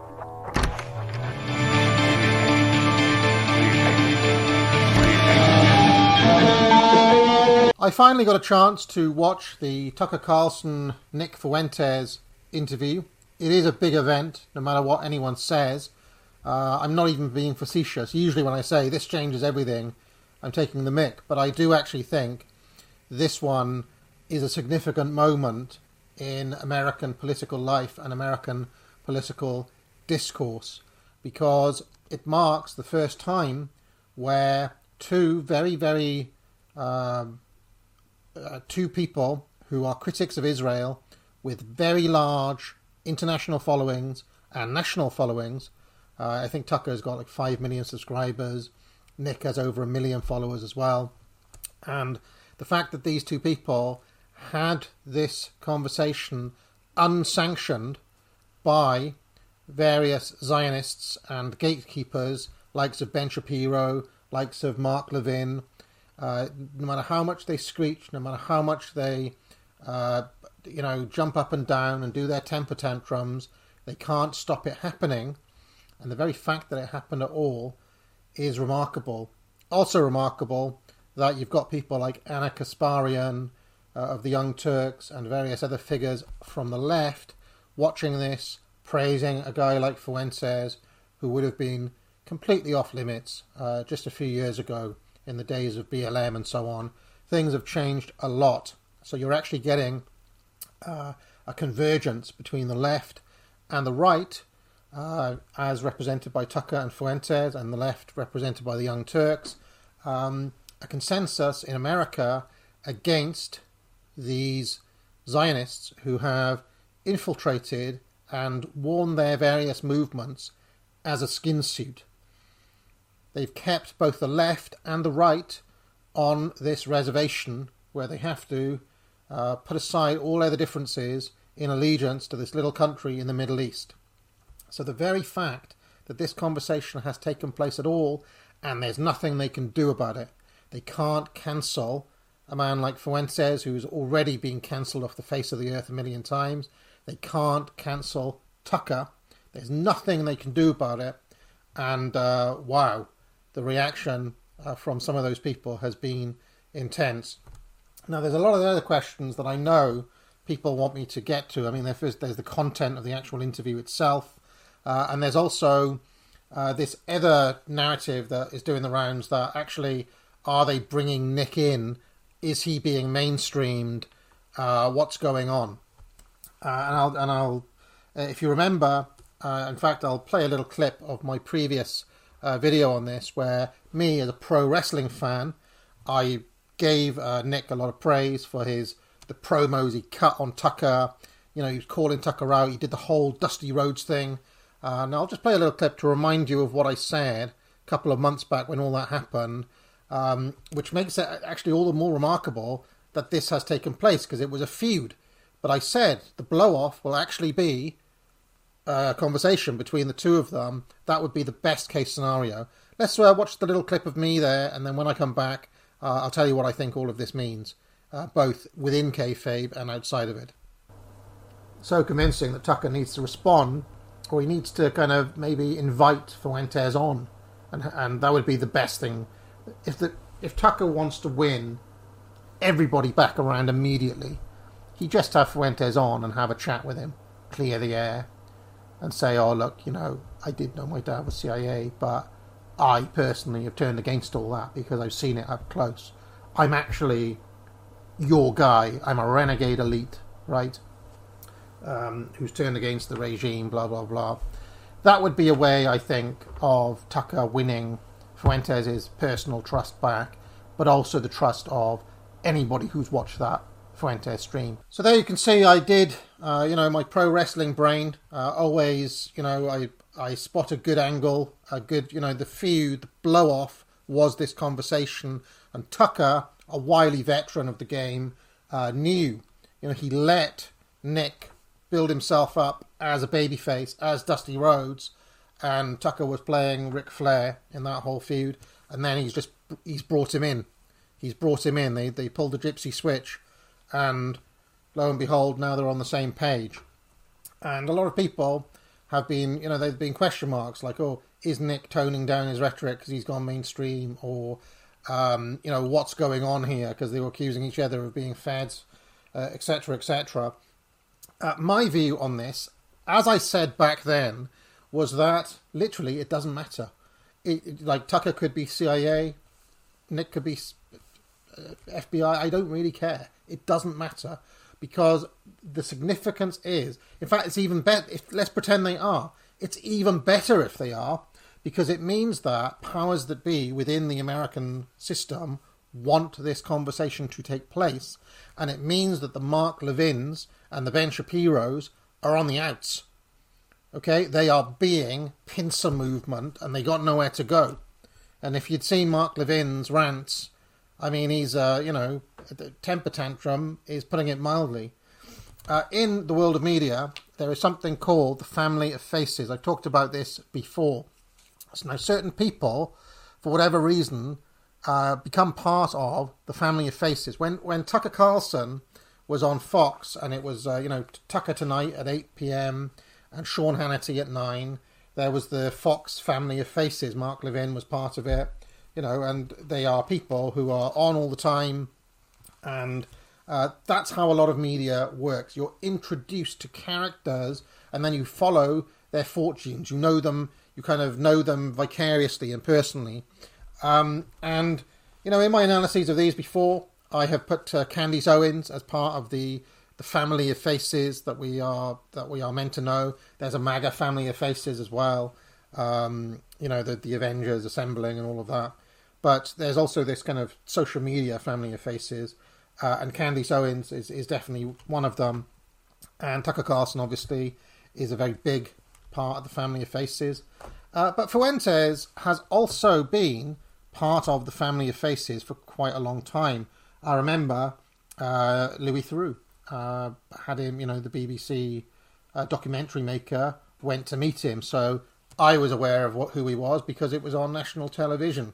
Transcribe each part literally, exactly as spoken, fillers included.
I finally got a chance to watch the Tucker Carlson Nick Fuentes interview. It is a big event, no matter what anyone says. Uh, I'm not even being facetious. Usually when I say this changes everything, I'm taking the mick. But I do actually think this one is a significant moment in American political life and American political discourse, because it marks the first time where two very, very... Um, Uh, two people who are critics of Israel with very large international followings and national followings. Uh, I think Tucker's got like five million subscribers. Nick has over a million followers as well. And the fact that these two people had this conversation unsanctioned by various Zionists and gatekeepers, likes of Ben Shapiro, likes of Mark Levin. Uh, no matter how much they screech, no matter how much they, uh, you know, jump up and down and do their temper tantrums, they can't stop it happening. And the very fact that it happened at all is remarkable. Also remarkable that you've got people like Anna Kasparian uh, of the Young Turks and various other figures from the left watching this, praising a guy like Fuentes, who would have been completely off limits uh, just a few years ago. In the days of B L M and so on. Things have changed a lot. So you're actually getting uh, a convergence between the left and the right, uh, as represented by Tucker and Fuentes, and the left represented by the Young Turks. Um, a consensus in America against these Zionists who have infiltrated and worn their various movements as a skin suit. They've kept both the left and the right on this reservation where they have to uh, put aside all other differences in allegiance to this little country in the Middle East. So the very fact that this conversation has taken place at all, and there's nothing they can do about it. They can't cancel a man like Fuentes, who's already been cancelled off the face of the earth a million times. They can't cancel Tucker. There's nothing they can do about it. And uh, wow. The reaction uh, from some of those people has been intense. Now, there's a lot of other questions that I know people want me to get to. I mean, there's, there's the content of the actual interview itself. Uh, and there's also uh, this other narrative that is doing the rounds that actually, are they bringing Nick in? Is he being mainstreamed? Uh, what's going on? Uh, and I'll, and I'll uh, if you remember, uh, in fact, I'll play a little clip of my previous Uh, video on this, where me as a pro wrestling fan, I gave uh, Nick a lot of praise for his the promos he cut on Tucker. You know, he was calling Tucker out. He did the whole Dusty Rhodes thing. Uh, now I'll just play a little clip to remind you of what I said a couple of months back when all that happened, um, which makes it actually all the more remarkable that this has taken place, because it was a feud. But I said the blow-off will actually be a conversation between the two of them. That would be the best case scenario. Let's uh, watch the little clip of me there, and then when I come back, uh, I'll tell you what I think all of this means, uh, both within kayfabe and outside of it. So convincing that Tucker needs to respond, or he needs to kind of maybe invite Fuentes on, and and that would be the best thing. If the if Tucker wants to win everybody back around immediately, he just have Fuentes on and have a chat with him, clear the air, and say, oh, look, you know, I did know my dad was C I A, but I personally have turned against all that because I've seen it up close. I'm actually your guy. I'm a renegade elite, right? Um, who's turned against the regime, blah, blah, blah. That would be a way, I think, of Tucker winning Fuentes' personal trust back, but also the trust of anybody who's watched that Fuentes stream. So there you can see I did, uh, you know, my pro wrestling brain. Uh, always, you know, I I spot a good angle, a good, you know, the feud, the blow off was this conversation. And Tucker, a wily veteran of the game, uh, knew, you know, he let Nick build himself up as a babyface, as Dusty Rhodes, and Tucker was playing Ric Flair in that whole feud. And then he's just he's brought him in. He's brought him in. They they pulled the gypsy switch. And lo and behold, now they're on the same page. And a lot of people have been, you know, they've been question marks like, oh, is Nick toning down his rhetoric because he's gone mainstream, or um, you know, what's going on here because they were accusing each other of being feds, et cetera, et cetera. Uh, my view on this, as I said back then, was that literally it doesn't matter. It, it, like Tucker could be C I A, Nick could be uh, F B I. I don't really care. It doesn't matter, because the significance is, in fact, it's even better. If, let's pretend they are. It's even better if they are, because it means that powers that be within the American system want this conversation to take place, and it means that the Mark Levins and the Ben Shapiros are on the outs. Okay, they are being pincer movement, and they got nowhere to go. And if you'd seen Mark Levin's rants, I mean, he's, uh, you know, the temper tantrum is putting it mildly. Uh, in the world of media, there is something called the family of faces. I've talked about this before. So now, certain people, for whatever reason, uh, become part of the family of faces. When when Tucker Carlson was on Fox, and it was, uh, you know, Tucker Tonight at eight p.m. and Sean Hannity at nine, there was the Fox family of faces. Mark Levin was part of it, you know, and they are people who are on all the time, and uh, that's how a lot of media works. You're introduced to characters, and then you follow their fortunes. You know them, you kind of know them vicariously and personally. Um, and, you know, in my analyses of these before, I have put uh, Candace Owens as part of the the family of faces that we are that we are meant to know. There's a MAGA family of faces as well. Um, you know, the, the Avengers assembling and all of that. But there's also this kind of social media family of faces. Uh, and Candace Owens is, is definitely one of them. And Tucker Carlson, obviously, is a very big part of the family of faces. Uh, but Fuentes has also been part of the family of faces for quite a long time. I remember uh, Louis Theroux uh, had him, you know, the B B C uh, documentary maker went to meet him. So I was aware of what who he was because it was on national television.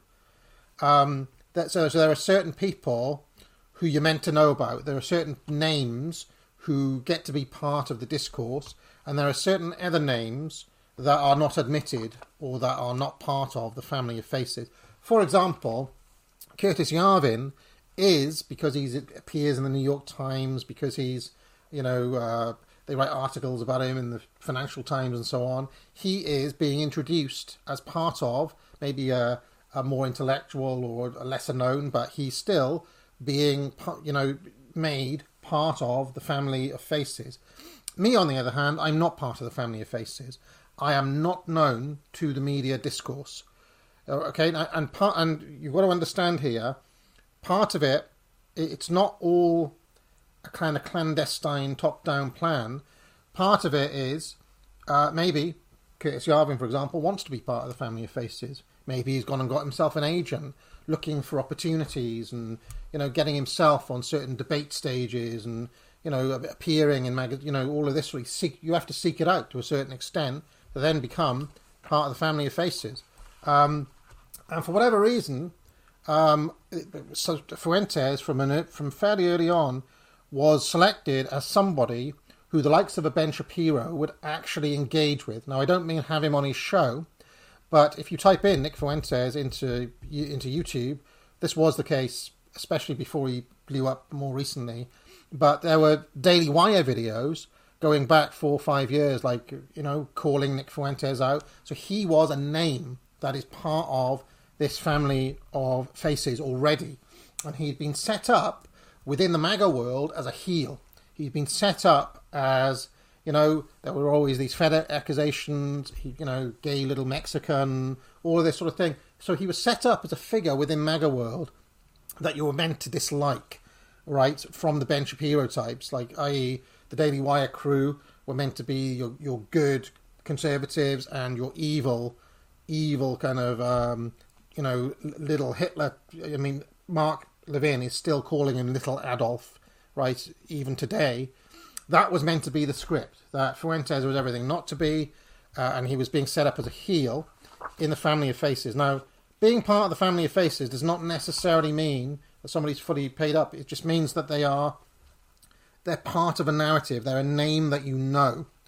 Um, that, so, so there are certain people who you're meant to know about. There are certain names who get to be part of the discourse, and there are certain other names that are not admitted or that are not part of the family of faces. For example, Curtis Yarvin is, because he appears in the New York Times, because he's, you know, uh, they write articles about him in the Financial Times and so on, he is being introduced as part of maybe a, a more intellectual or a lesser known, but he's still being, you know, made part of the family of faces. Me, on the other hand, I'm not part of the family of faces. I am not known to the media discourse. Okay, and part, and you've got to understand here, part of it, it's not all a kind of clandestine top-down plan. Part of it is, uh, maybe Curtis Yarvin, for example, wants to be part of the family of faces. Maybe he's gone and got himself an agent, looking for opportunities and, you know, getting himself on certain debate stages and, you know, appearing in mag, you know, all of this. Really seek, you have to seek it out to a certain extent to then become part of the family of faces. Um, and for whatever reason, um, so Fuentes, from an, from fairly early on, was selected as somebody who the likes of a Ben Shapiro would actually engage with. Now, I don't mean have him on his show, but if you type in Nick Fuentes into into YouTube, this was the case, especially before he blew up more recently. But there were Daily Wire videos going back four or five years, like, you know, calling Nick Fuentes out. So he was a name that is part of this family of faces already. And he'd been set up within the MAGA world as a heel. He'd been set up as, you know, there were always these Fed accusations, he, you know, gay little Mexican, all of this sort of thing. So he was set up as a figure within MAGA world that you were meant to dislike, right, from the Ben Shapiro types, like that is the Daily Wire crew were meant to be your, your good conservatives and your evil, evil kind of, um, you know, little Hitler. I mean, Mark Levin is still calling him Little Adolf, right, even today. That was meant to be the script, that Fuentes was everything not to be, uh, and he was being set up as a heel in the family of faces. Now, being part of the family of faces does not necessarily mean that somebody's fully paid up. It just means that they are, they're part of a narrative. They're a name that you know,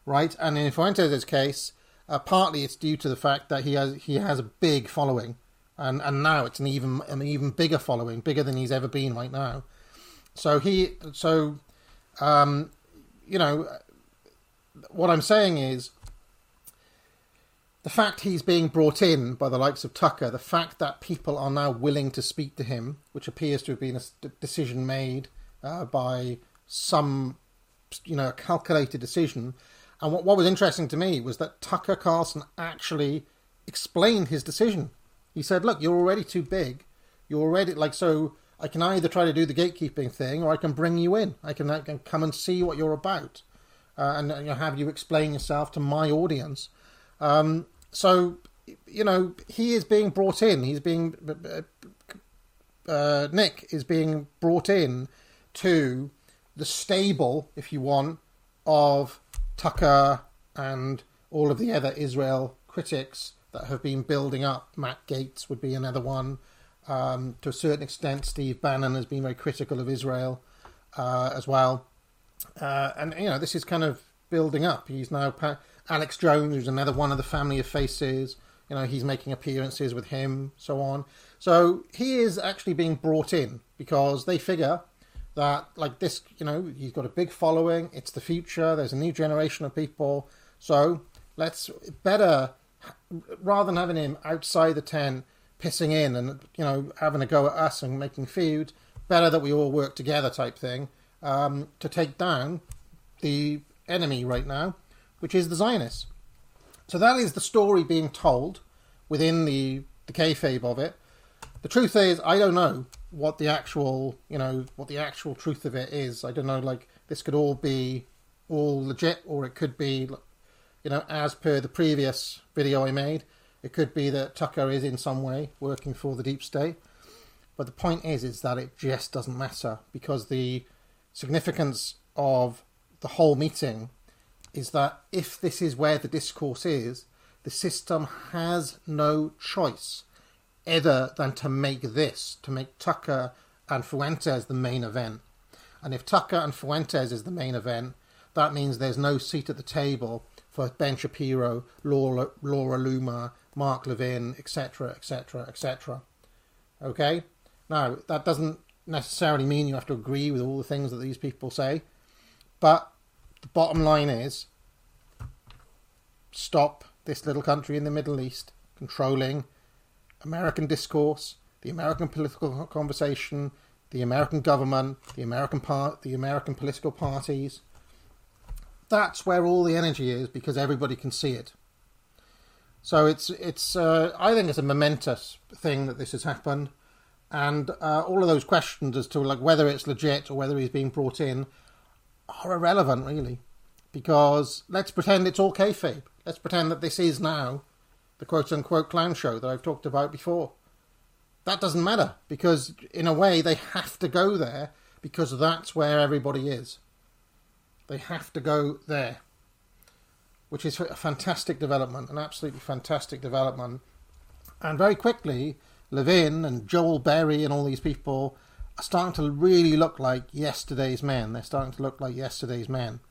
right? And in Fuentes' case, uh, partly it's due to the fact that he has he has a big following, and and now it's an even an even bigger following, bigger than he's ever been right now. So he so, um, you know, what I'm saying is, the fact he's being brought in by the likes of Tucker, the fact that people are now willing to speak to him, which appears to have been a decision made uh, by some, you know, calculated decision. And what, what was interesting to me was that Tucker Carlson actually explained his decision. He said, look, you're already too big. You're already, like, so I can either try to do the gatekeeping thing or I can bring you in. I can, I can come and see what you're about uh, and you know, have you explain yourself to my audience. Um, so, you know, he is being brought in. He's being, uh, Nick is being brought in to the stable, if you want, of Tucker and all of the other Israel critics that have been building up. Matt Gaetz would be another one. Um, to a certain extent, Steve Bannon has been very critical of Israel uh, as well. Uh, and, you know, this is kind of building up. He's now... Pa- Alex Jones, who's another one of the family of faces, you know, he's making appearances with him, so on. So he is actually being brought in because they figure that, like this, you know, he's got a big following, it's the future, there's a new generation of people, so let's better, rather than having him outside the tent, pissing in and, you know, having a go at us and making feud, better that we all work together type thing, um, to take down the enemy right now, which is the Zionists. So that is the story being told within the, the kayfabe of it. The truth is, I don't know what the actual, you know, what the actual truth of it is. I don't know, like, this could all be all legit, or it could be, you know, as per the previous video I made, it could be that Tucker is in some way working for the deep state. But the point is, is that it just doesn't matter, because the significance of the whole meeting is that if this is where the discourse is, the system has no choice other than to make this, to make Tucker and Fuentes the main event. And if Tucker and Fuentes is the main event, that means there's no seat at the table for Ben Shapiro, Laura, Laura Loomer, Mark Levin, et cetera, et cetera, et cetera. Okay? Now, that doesn't necessarily mean you have to agree with all the things that these people say, but the bottom line is, stop this little country in the Middle East controlling American discourse, the American political conversation, the American government, the American part, the American political parties. That's where all the energy is, because everybody can see it. So it's it's. Uh, I think it's a momentous thing that this has happened, and uh, all of those questions as to like whether it's legit or whether he's being brought in are irrelevant, really, because let's pretend it's all kayfabe. Let's pretend that this is now the quote-unquote clown show that I've talked about before. That doesn't matter, because in a way they have to go there, because that's where everybody is. They have to go there, which is a fantastic development, an absolutely fantastic development. And very quickly, Levin and Joel Berry and all these people are starting to really look like yesterday's men. They're starting to look like yesterday's men.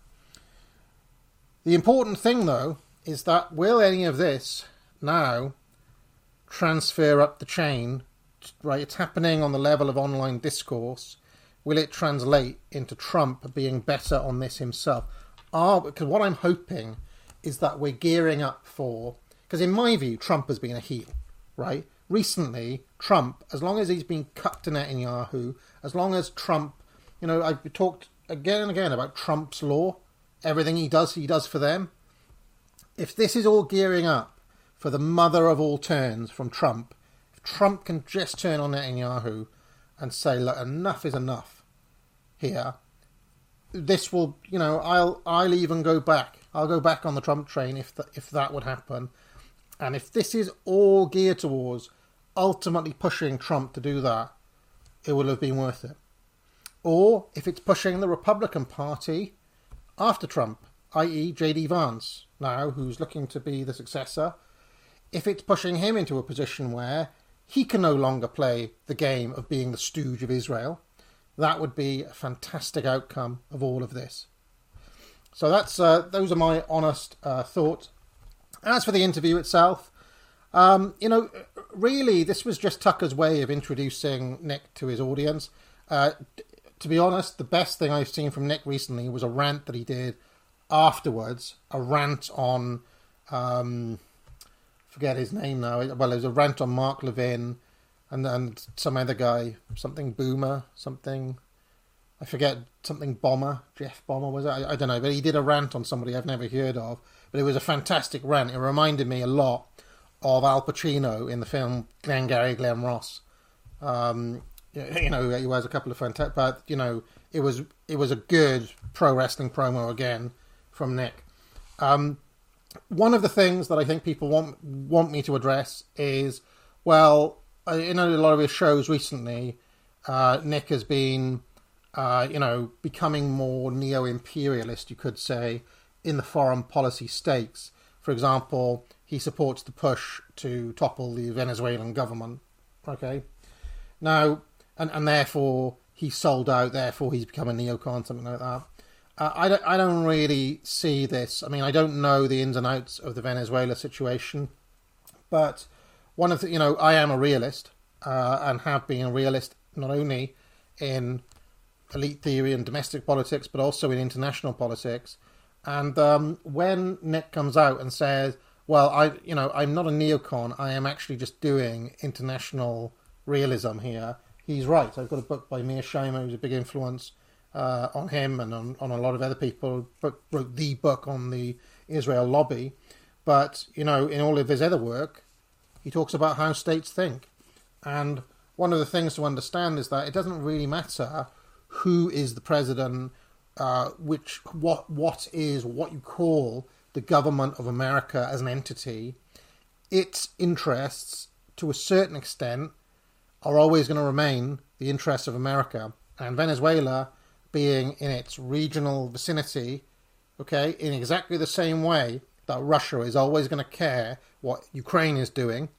The important thing, though, is that will any of this now transfer up the chain? Right, it's happening on the level of online discourse. Will it translate into Trump being better on this himself? Ah, because what I'm hoping is that we're gearing up for... Because in my view, Trump has been a heel, right? Recently, Trump, as long as he's been cut to Netanyahu, as long as Trump... You know, I've talked again and again about Trump's law. Everything he does, he does for them. If this is all gearing up for the mother of all turns from Trump, if Trump can just turn on Netanyahu and say, look, enough is enough here, this will, you know, I'll I'll even go back. I'll go back on the Trump train if the, if that would happen. And if this is all geared towards ultimately pushing Trump to do that, it will have been worth it. Or if it's pushing the Republican Party after Trump, that is. J D Vance, now, who's looking to be the successor, if it's pushing him into a position where he can no longer play the game of being the stooge of Israel, that would be a fantastic outcome of all of this. So that's uh, those are my honest uh, thoughts. As for the interview itself, um, you know, really, this was just Tucker's way of introducing Nick to his audience. Uh, to be honest, the best thing I've seen from Nick recently was a rant that he did afterwards, a rant on, um, forget his name now, well, it was a rant on Mark Levin and, and some other guy, something Boomer, something, I forget, something Bomber, Jeff Bomber was it? I, I don't know, but he did a rant on somebody I've never heard of, but it was a fantastic rant. It reminded me a lot of Al Pacino in the film Glengarry Glen Ross. Um, you know, he has a couple of fantastic, but, you know, it was it was a good pro wrestling promo again from Nick. Um, one of the things that I think people want want me to address is, well, in a lot of his shows recently, uh, Nick has been, uh, you know, becoming more neo-imperialist, you could say, in the foreign policy stakes. For example, he supports the push to topple the Venezuelan government. Okay, now, and, and therefore he's sold out. Therefore, he's become a neocon, something like that. Uh, I don't, I don't really see this. I mean, I don't know the ins and outs of the Venezuela situation, but one of the, you know, I am a realist uh, and have been a realist not only in elite theory and domestic politics, but also in international politics. And um, when Nick comes out and says, well, I, you know, I'm not a neocon, I am actually just doing international realism here, he's right. I've got a book by Mearsheimer, who's a big influence uh, on him and on, on a lot of other people, but wrote the book on the Israel lobby. But, you know, in all of his other work, he talks about how states think. And one of the things to understand is that it doesn't really matter who is the president, uh, which what what is what you call the government of America as an entity. Its interests, to a certain extent, are always going to remain the interests of America. And Venezuela, being in its regional vicinity, okay, in exactly the same way that Russia is always going to care what Ukraine is doing,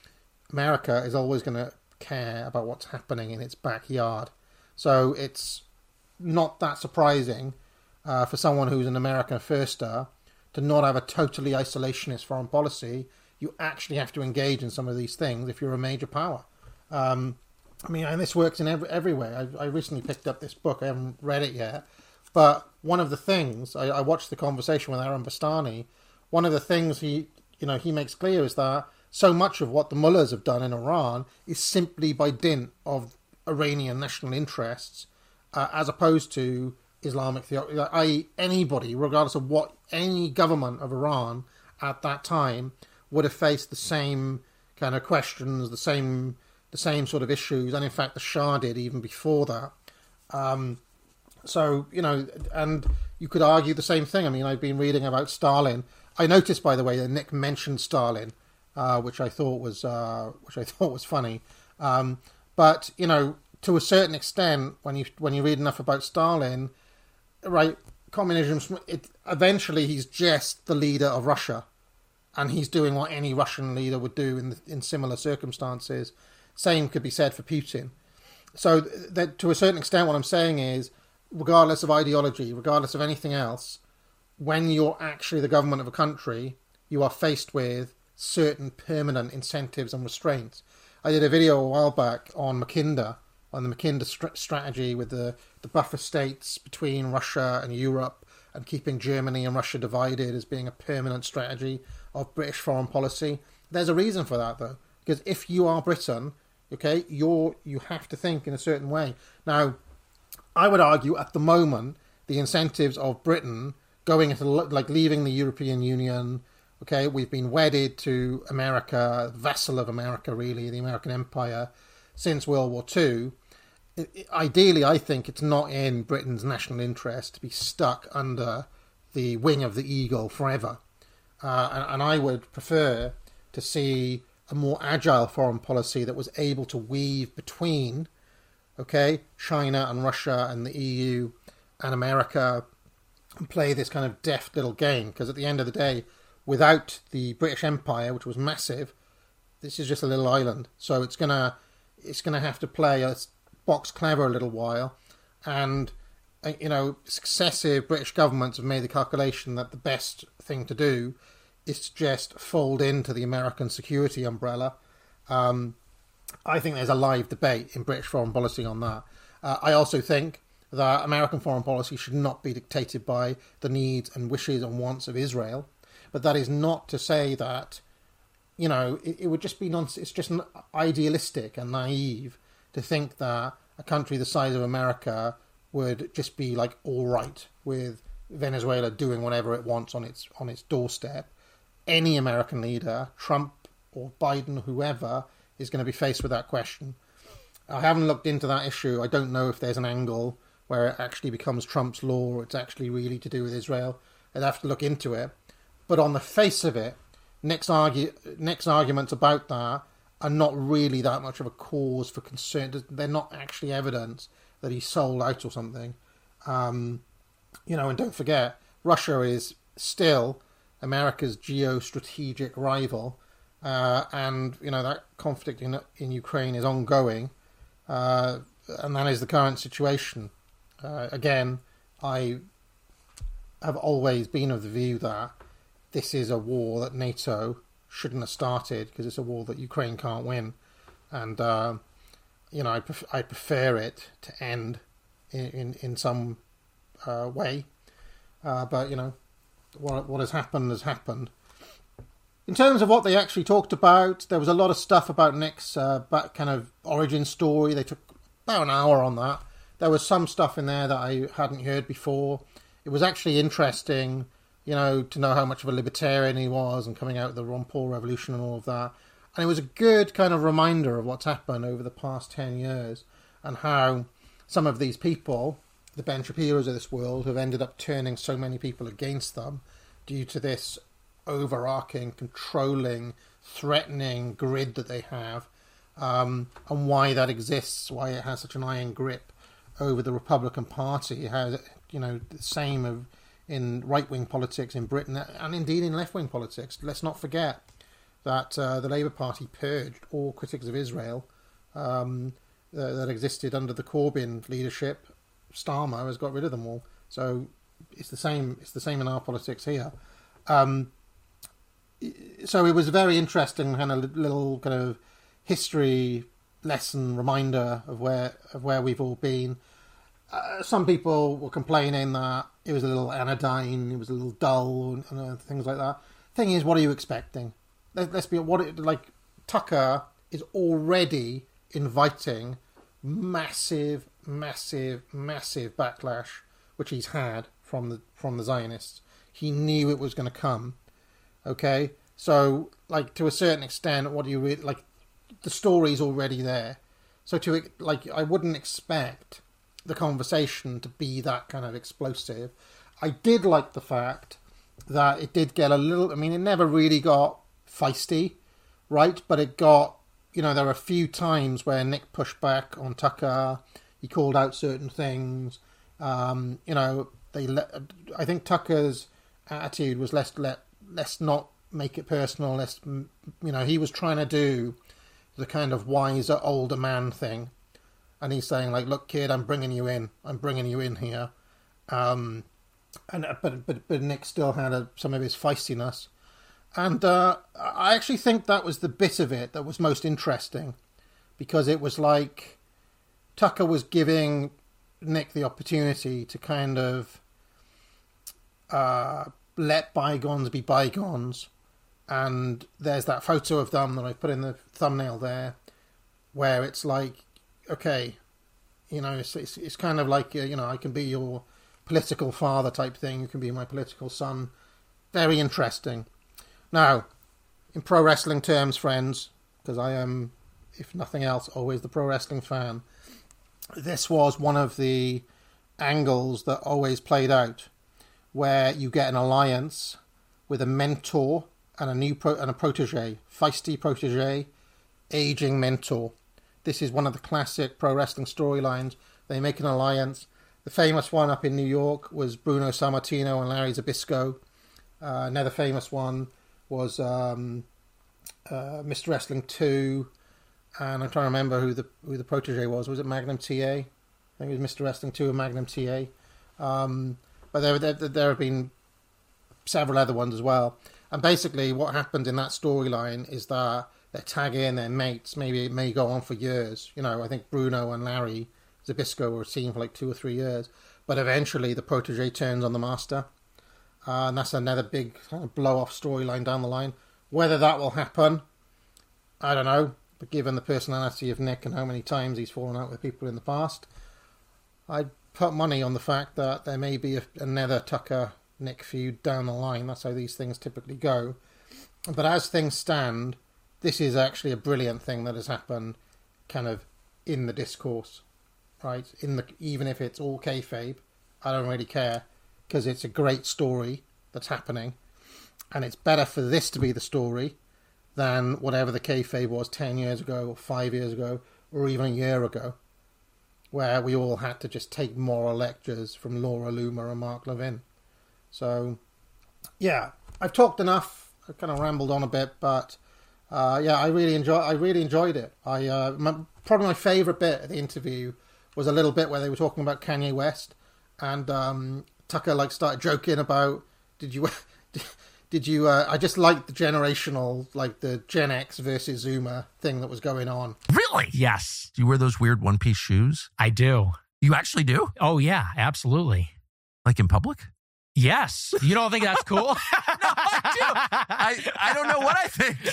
America is always going to care about what's happening in its backyard. So it's not that surprising uh, for someone who's an American firster to not have a totally isolationist foreign policy. You actually have to engage in some of these things if you're a major power. Um, I mean, and this works in every, everywhere. I, I recently picked up this book. I haven't read it yet. But one of the things, I, I watched the conversation with Aaron Bastani. One of the things he, you know, he makes clear is that so much of what the mullahs have done in Iran is simply by dint of Iranian national interests, uh, as opposed to Islamic theology, that is anybody, regardless of what, any government of Iran at that time would have faced the same kind of questions, the same the same sort of issues, and in fact the Shah did even before that. Um, so, you know, and you could argue the same thing. I mean, I've been reading about Stalin. I noticed, by the way, that Nick mentioned Stalin, uh, which I thought was uh, which I thought was funny. Um, but, you know, to a certain extent, when you when you read enough about Stalin, right, communism, it, eventually he's just the leader of Russia, and he's doing what any Russian leader would do in the, in similar circumstances. Same could be said for Putin. So that, to a certain extent, what I'm saying is, regardless of ideology, regardless of anything else, when you're actually the government of a country, you are faced with certain permanent incentives and restraints. I did a video a while back on Mackinder, on the Mackinder st- strategy with the, the buffer states between Russia and Europe, and keeping Germany and Russia divided as being a permanent strategy of British foreign policy. There's a reason for that, though, because if you are Britain, okay, you're you have to think in a certain way. Now, I would argue at the moment the incentives of Britain going into, like, leaving the European Union. Okay, we've been wedded to America, vassal of America, really, the American Empire, since World War Two. It, it, ideally, I think it's not in Britain's national interest to be stuck under the wing of the eagle forever. Uh, and, and I would prefer to see a more agile foreign policy that was able to weave between, okay, China and Russia and the E U and America, and play this kind of deft little game. Because at the end of the day, without the British Empire, which was massive, this is just a little island. So it's gonna it's gonna have to play a box clever a little while, and uh, you know, successive British governments have made the calculation that the best thing to do is to just fold into the American security umbrella. Um, I think there's a live debate in British foreign policy on that. Uh, I also think that American foreign policy should not be dictated by the needs and wishes and wants of Israel. But that is not to say that, you know, it, it would just be nonsense. It's just idealistic and naive to think that a country the size of America would just be like all right with Venezuela doing whatever it wants on its on its doorstep. Any American leader, Trump or Biden, whoever, is going to be faced with that question. I haven't looked into that issue. I don't know if there's an angle where it actually becomes Trump's law or it's actually really to do with Israel. I'd have to look into it. But on the face of it, Nick's, argue, Nick's arguments about that are not really that much of a cause for concern. They're not actually evidence that he's sold out or something. Um, you know, and don't forget, Russia is still America's geostrategic rival. Uh, and, you know, that conflict in, in Ukraine is ongoing. Uh, and that is the current situation. Uh, again, I have always been of the view that this is a war that NATO shouldn't have started because it's a war that Ukraine can't win. And, uh, you know, I, pref- I prefer it to end in, in, in some uh, way. Uh, but, you know, what, what has happened has happened. In terms of what they actually talked about, there was a lot of stuff about Nick's uh, back kind of origin story. They took about an hour on that. There was some stuff in there that I hadn't heard before. It was actually interesting, you know, to know how much of a libertarian he was and coming out of the Ron Paul Revolution and all of that. And it was a good kind of reminder of what's happened over the past ten years and how some of these people, the Ben Shapiros of this world, have ended up turning so many people against them due to this overarching, controlling, threatening grid that they have, um, and why that exists, why it has such an iron grip over the Republican Party. It has, you know, the same of in right-wing politics in Britain and indeed in left-wing politics. Let's not forget that uh, the Labour Party purged all critics of Israel um, that, that existed under the Corbyn leadership. Starmer has got rid of them all. So it's the same. It's the same in our politics here. Um, so it was a very interesting kind of little kind of history lesson reminder of where of where we've all been. Uh, some people were complaining that it was a little anodyne, it was a little dull, and, and uh, things like that. Thing is, what are you expecting? Let, let's be what it like. Tucker is already inviting massive, massive, massive backlash, which he's had from the from the Zionists. He knew it was going to come. Okay, so like to a certain extent, what do you re- like? The story's already there. So to like, I wouldn't expect the conversation to be that kind of explosive. I did like the fact that it did get a little. I mean, it never really got feisty, right? But it got. You know, there were a few times where Nick pushed back on Tucker. He called out certain things. Um, you know, they let. I think Tucker's attitude was let's let let's not make it personal. Let's, you know, he was trying to do the kind of wiser older man thing, and he's saying like, "Look, kid, I'm bringing you in. I'm bringing you in here." Um, and but but but Nick still had a, some of his feistiness, and uh, I actually think that was the bit of it that was most interesting, because it was like Tucker was giving Nick the opportunity to kind of uh, let bygones be bygones. And there's that photo of them that I put in the thumbnail there, where it's like, okay, you know, it's it's, it's kind of like, uh, you know, I can be your political father type thing. You can be my political son. Very interesting. Now, in pro wrestling terms, friends, because I am, if nothing else, always the pro wrestling fan, this was one of the angles that always played out, where you get an alliance with a mentor and a new pro- and a protege, feisty protege, aging mentor. This is one of the classic pro wrestling storylines. They make an alliance. The famous one up in New York was Bruno Sammartino and Larry Zbyszko. Uh, another famous one was um, uh, Mister Wrestling two, and I'm trying to remember who the who the protege was. Was it Magnum T A? I think it was Mister Wrestling two and Magnum T A. Um, but there, there, there have been several other ones as well. And basically what happened in that storyline is that they're tagging their mates. Maybe it may go on for years. You know, I think Bruno and Larry Zbyszko were seen for like two or three years. But eventually the protege turns on the master. Uh, and that's another big kind of blow-off storyline down the line. Whether that will happen, I don't know. But given the personality of Nick and how many times he's fallen out with people in the past, I'd put money on the fact that there may be a, another Tucker-Nick feud down the line. That's how these things typically go. But as things stand, this is actually a brilliant thing that has happened kind of in the discourse, right? In the even if it's all kayfabe, I don't really care, because it's a great story that's happening. And it's better for this to be the story than whatever the kayfabe was ten years ago, or five years ago, or even a year ago, where we all had to just take moral lectures from Laura Loomer and Mark Levin. So, yeah, I've talked enough. I kind of rambled on a bit, but uh, yeah, I really enjoy. I really enjoyed it. I uh, my, probably my favourite bit of the interview was a little bit where they were talking about Kanye West, and um, Tucker like started joking about, did you? Did you, uh, I just liked the generational, like the Gen X versus Zoomer thing that was going on. Really? Yes. Do you wear those weird one-piece shoes? I do. You actually do? Oh, yeah, absolutely. Like in public? Yes. You don't think that's cool? No, I do. I, I don't know what I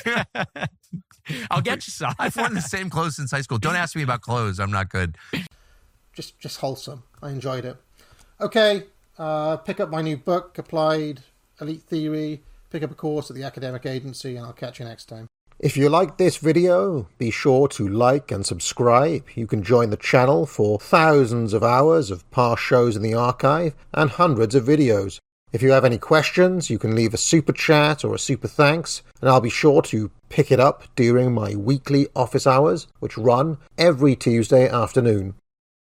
think. I'll get you some. I've worn the same clothes since high school. Don't ask me about clothes. I'm not good. Just, just wholesome. I enjoyed it. Okay, uh, pick up my new book, Applied Elite Theory, pick up a course at the Academic Agency, and I'll catch you next time. If you liked this video, be sure to like and subscribe. You can join the channel for thousands of hours of past shows in the archive and hundreds of videos. If you have any questions, you can leave a super chat or a super thanks, and I'll be sure to pick it up during my weekly office hours, which run every Tuesday afternoon.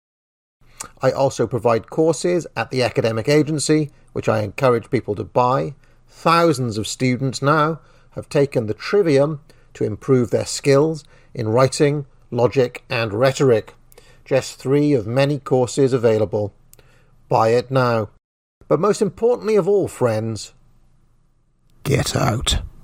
I also provide courses at the Academic Agency, which I encourage people to buy. Thousands of students now have taken the Trivium to improve their skills in writing, logic, and rhetoric. Just three of many courses available. Buy it now. But most importantly of all, friends, get out.